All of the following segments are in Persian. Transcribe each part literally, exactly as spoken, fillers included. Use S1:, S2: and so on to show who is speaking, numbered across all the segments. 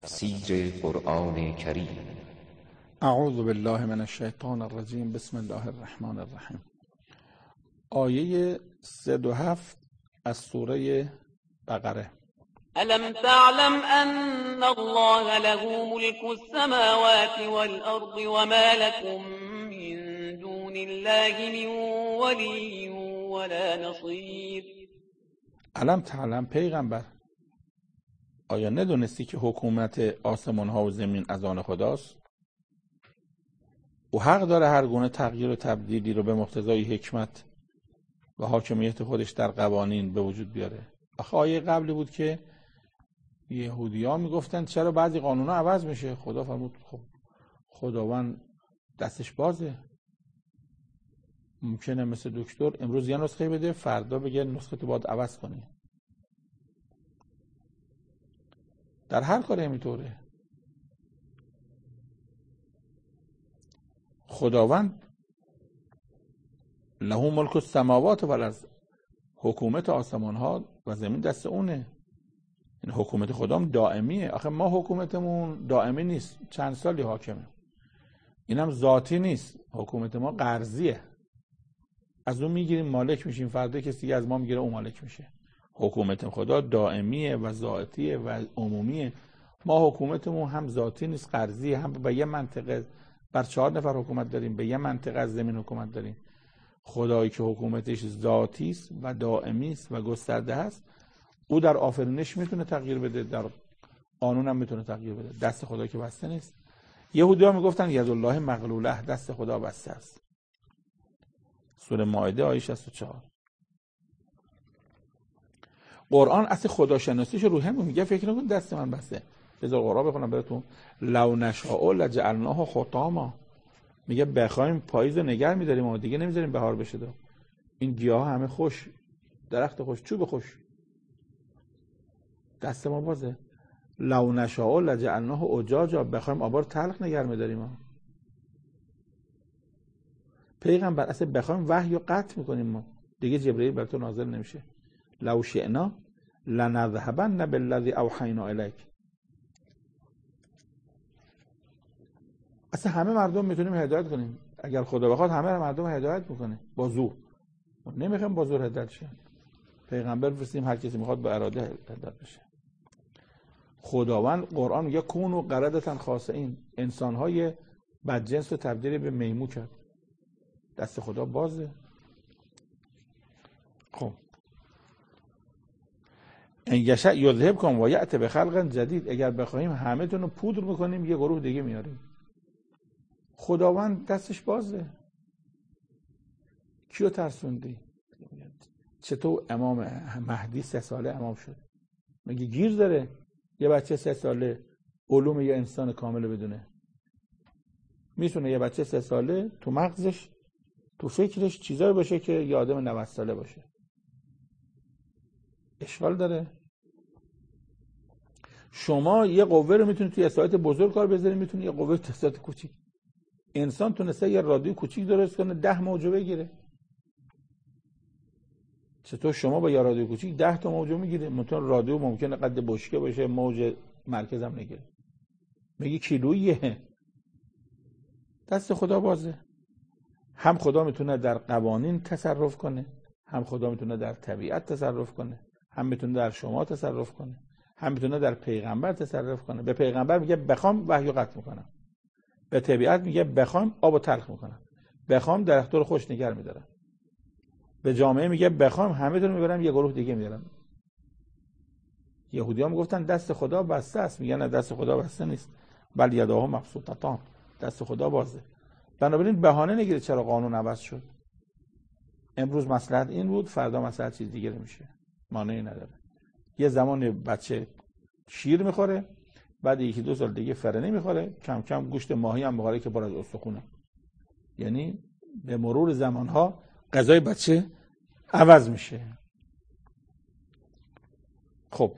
S1: تفسیر قرآن کریم.
S2: اعوذ بالله من الشیطان الرجیم. بسم الله الرحمن الرحیم. آیه صد و هفت از سوره بقره.
S3: ألم تعلم أن الله له ملك السماوات والأرض وما لكم من دون الله من ولي ولا نصير.
S2: الم تعلم پیغمبر، آیا ندونستی که حکومت آسمان ها و زمین از آن خداست؟ او حق داره هر گونه تغییر و تبدیلی رو به مقتضای حکمت و حاکمیت خودش در قوانین به وجود بیاره. آخه آیه قبلی بود که یهودی‌ها میگفتن چرا بعضی قانونا عوض میشه؟ خدا فرمود خب خداوند دستش بازه. ممکنه مثل دکتر امروز یه نسخه بده، فردا بگه نسخه تو باید عوض کنی. در هر کاری همینطوره. خداوند له ملک السماوات و الارض، حکومت آسمان ها و زمین دست اونه. این حکومت خدام دائمیه. آخه ما حکومتمون دائمی نیست، چند سالی حاکمه. اینم ذاتی نیست، حکومت ما قرضیه. از اون میگیریم مالک میشیم، فردا کسی دیگه از ما میگیره اون مالک میشه. حکومت خدا دائمیه و ذاتیه و عمومیه. ما حکومتمون هم ذاتی نیست، قرضیه. هم به یه منطقه بر چهار نفر حکومت داریم، به یه منطقه از زمین حکومت داریم. خدایی که حکومتش ذاتی است و دائمی است و گسترده است، او در آفرینش میتونه تغییر بده، در قانون هم میتونه تغییر بده. دست خدا که بسته نیست. یهودی‌ها میگفتن یدالله مغلوله، دست خدا بسته است. سوره مائده آیه شصت و چهار. قرآن اصل خداشناسیش رو هم میگه فکر نکن دست من بسته. بذار قرآن بخونم براتون. لو نشاء لجعلناه حطاما، میگه بخوایم پاییز رو نگه می‌داریم اما دیگه نمیذاریم بهار بشه. دو این گیاه همه خوش، درخت خوش، چوب خوش، دست ما بازه. لو نشاء لجعلناه اجاجا، بخوایم آبار تلخ نگه می‌داریم. پیغمبر اصلا بخوایم وحی رو قطع میکنیم، ما دیگه جبرئیل بر تو نازل نمیشه. لو شئنا لنذهبن بالذی اوحینا الیک. اصلا همه مردم میتونیم هدایت کنیم. اگر خدا بخواد همه مردم هدایت میکنه با زور. نمیخوایم با زور هدایت شه. پیغمبر فرستیم هر کسی میخواد با اراده هدایت بشه. خداوند قرآن میگه کونوا قردة خاسئین، انسان‌های بدجنس رو تبدیل به میمون کرد. دست خدا بازه. خب ان یشاء یذهبکم و یأتی بخلق جدید، اگر بخوایم همه تون رو پودر میکنیم یه گروه دیگه میاریم. خداوند دستش بازه. کیو ترسوندی؟ چطور امام مهدی سه ساله امام شد؟ مگه گیر داره یه بچه سه ساله علوم یه انسان کامل بدونه؟ میتونه یه بچه سه ساله تو مغزش تو فکرش چیزایی باشه که یه آدم نود ساله باشه؟ اشکال داره؟ شما یه قوه رو میتونید توی اسایت بزرگ کار بذارید، میتونید یه قوه توی اسایت کوچیک. انسان تونسته یه رادیو کوچیک درست کنه ده موجه بگیره. چطور شما با یه رادیو کوچیک ده تا موجه میگیره؟ ممکن رادیو ممکنه قد بشکه باشه، موج مرکز هم نگیره. میگی کیلوییه. دست خدا بازه. هم خدا میتونه در قوانین تصرف کنه، هم خدا میتونه در طبیعت تصرف کنه، هم میتونه در شما تصرف کنه، هم میتونه در پیغمبر تصرف کنه. به پیغمبر میگه بخوام وحی قطع میکنم، به طبیعت میگه بخوام آب تلخ میکنم، بخوام درخت رو خوش نگه میدارم، به جامعه میگه بخوام همه تون میبرم یه گروه دیگه میارم. یهودی‌ها میگفتن دست خدا بسته است، میگن نه دست خدا بسته نیست، بل یداه مبسوطتان، دست خدا بازه. بنابراین بهانه نگیرید چرا قانون عوض شد. امروز مصلحت این بود، فردا مصلحت چیز دیگه میشه. معنی نداره. یه زمان بچه شیر میخوره، بعد یکی دو سال دیگه فرنه میخوره، کم کم گوشت ماهی هم میخوره که پر از استخونه. یعنی به مرور زمانها غذای بچه عوض میشه. خب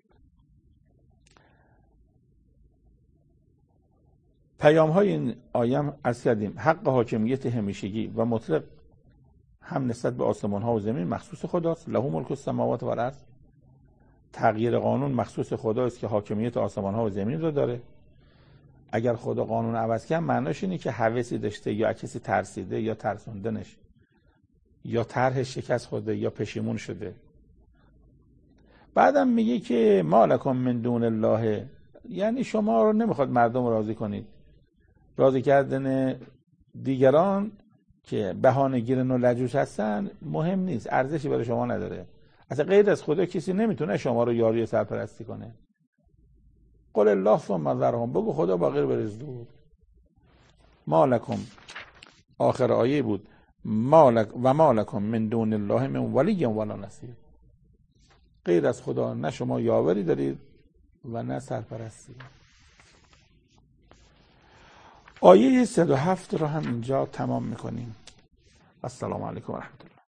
S2: پیام های این آیه از کردیم حق حاکمیت همیشگی و مطلق هم نسبت به آسمان ها و زمین مخصوص خداست. له ملک السماوات و الارض. تغییر قانون مخصوص خداست که حاکمیت آسمان ها و زمین رو داره. اگر خدا قانون عوض کنه معناش اینه که هوسی داشته یا کسی ترسیده یا ترسوندنش یا طرحش شکست خورده یا پشیمون شده. بعدم میگه که ما لکم من دون الله، یعنی شما رو نمیخواد مردم راضی کنید. راضی کردن دیگران که بهانه‌گیرن و لجوج هستن مهم نیست، ارزشی برای شما نداره. اصلا غیر از خدا کسی نمیتونه شما رو یاری و سرپرستی کنه. قل الله ثم ذرهم، بگو خدا باقی رو بریز دور. ما لکم، آخر آیه بود، ما لک و ما لکم من دون الله من ولی ولا نصیر. غیر از خدا نه شما یاوری دارید و نه سرپرستی. آیه صد و هفت رو هم اینجا تمام میکنیم. السلام علیکم و رحمت الله.